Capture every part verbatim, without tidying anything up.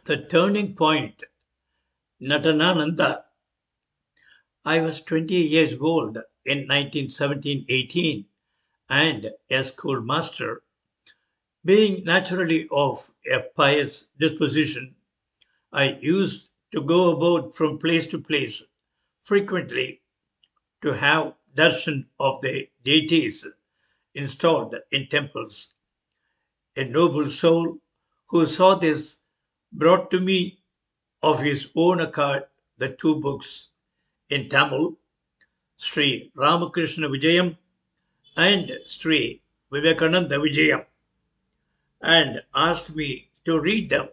The turning point, Natanananda. I was twenty years old in nineteen seventeen eighteen and a schoolmaster. Being naturally of a pious disposition, I used to go about from place to place frequently to have darshan of the deities installed in temples. A noble soul who saw this brought to me of his own accord the two books in Tamil, Sri Ramakrishna Vijayam and Sri Vivekananda Vijayam, and asked me to read them.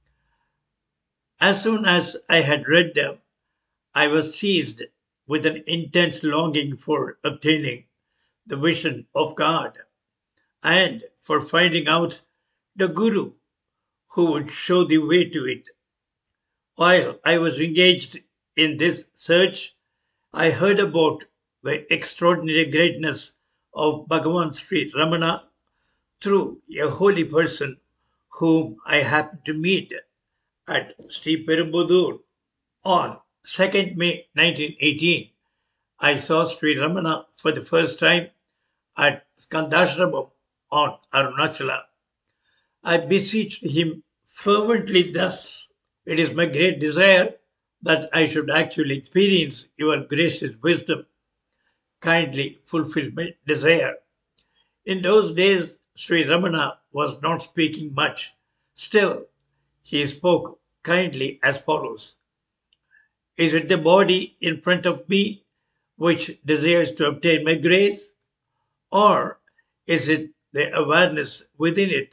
As soon as I had read them, I was seized with an intense longing for obtaining the vision of God and for finding out the Guru who would show the way to it. While I was engaged in this search, I heard about the extraordinary greatness of Bhagavan Sri Ramana through a holy person whom I happened to meet at Sri Perumbudur. On second May nineteen eighteen, I saw Sri Ramana for the first time at Skandashramam on Arunachala. I beseeched him fervently thus: "It is my great desire that I should actually experience your gracious wisdom. Kindly fulfill my desire." In those days, Sri Ramana was not speaking much. Still, he spoke kindly as follows: "Is it the body in front of me which desires to obtain my grace? Or is it the awareness within it?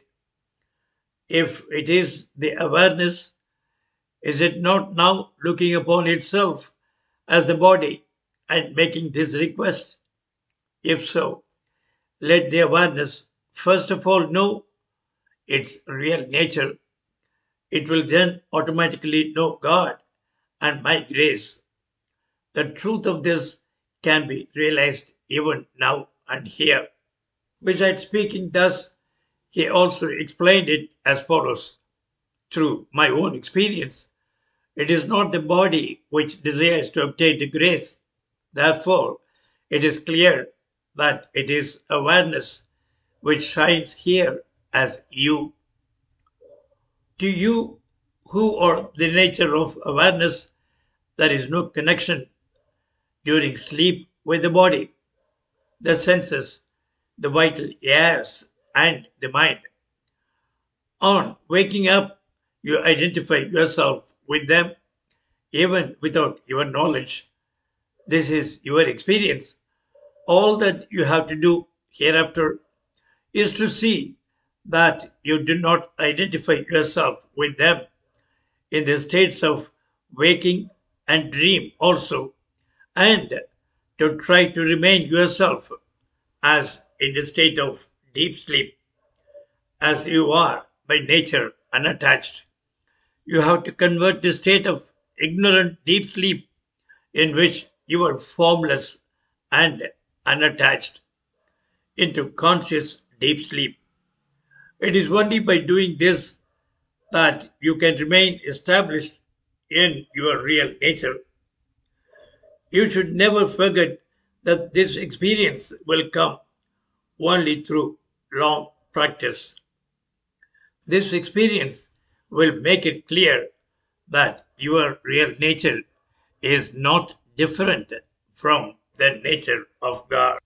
If it is the awareness, is it not now looking upon itself as the body and making this request? If so, let the awareness first of all know its real nature. It will then automatically know God and my grace. The truth of this can be realized even now and here." Besides speaking thus, he also explained it as follows: "Through my own experience, it is not the body which desires to obtain the grace. Therefore, it is clear that it is awareness which shines here as you. To you who are the nature of awareness, there is no connection during sleep with the body, the senses, the vital airs, and the mind. On waking up, you identify yourself with them, even without your knowledge. This is your experience. All that you have to do hereafter is to see that you do not identify yourself with them in the states of waking and dream also, and to try to remain yourself as in the state of deep sleep, as you are by nature unattached. You have to convert the state of ignorant deep sleep, in which you are formless and unattached, into conscious deep sleep. It is only by doing this that you can remain established in your real nature. You should never forget that this experience will come only through long practice. This experience will make it clear that your real nature is not different from the nature of God."